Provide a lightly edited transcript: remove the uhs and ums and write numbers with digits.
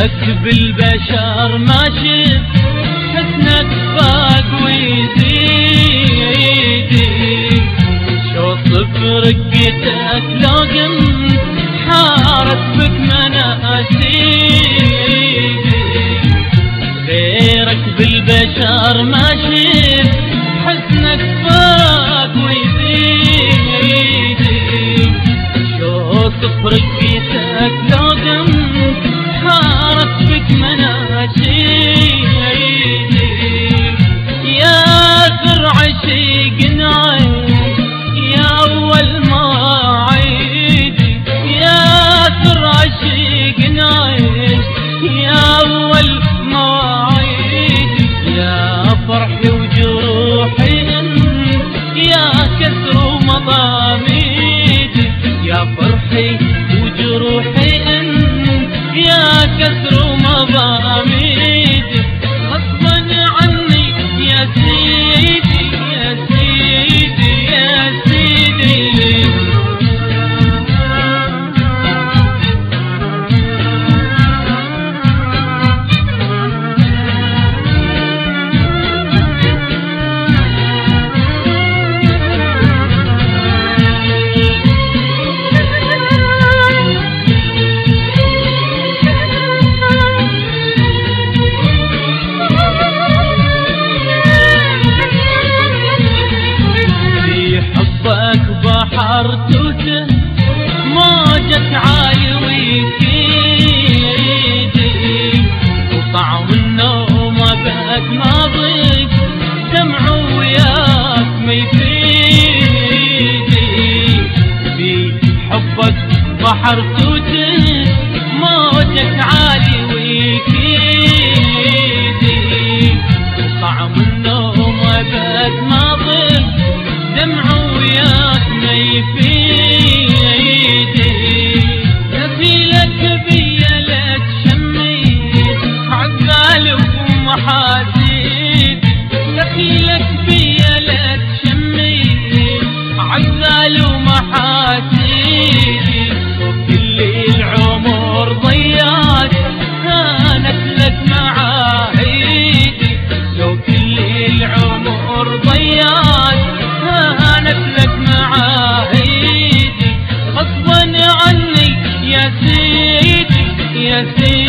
مثيلك بالبشر ما شفت حسنك فاق ويزيدي شوط برقتك لو قمت حارت بك مناسيدي غيرك بالبشر ما شفت حسنك فاق ويزيدي شوط برقتك لو قمت حارت بك مناسيدي يا زرع شيق نعيش يا أول مواعيدي يا زرع شيق نعيش يا أول مواعيدي يا فرحي وجروحي انت يا كسر ومضاميدي يا فرحي وجروحي انت يا كسر ومضاميدي غصبا عني يا سيدي يا سيدي يا سيدي بحر توته موجك عالي ويكيدي وطعم النوم بك ناضيك دمع وياك ما يفيدي في حبك بحر توته موجك عالي ويكيدي وطعم النوم بك ناضيك دمع وياك ما يفيدي مثيلك بيا لك شميت عقال ومحاسيد مثيلك بيا لك شميت عقال ومحاسيدي وكل العمر ضيعت هانت لك معاهيدي لو كل العمر ضيعت هانت لك معاهيدي غصبا عني يا سيدي يا سيدي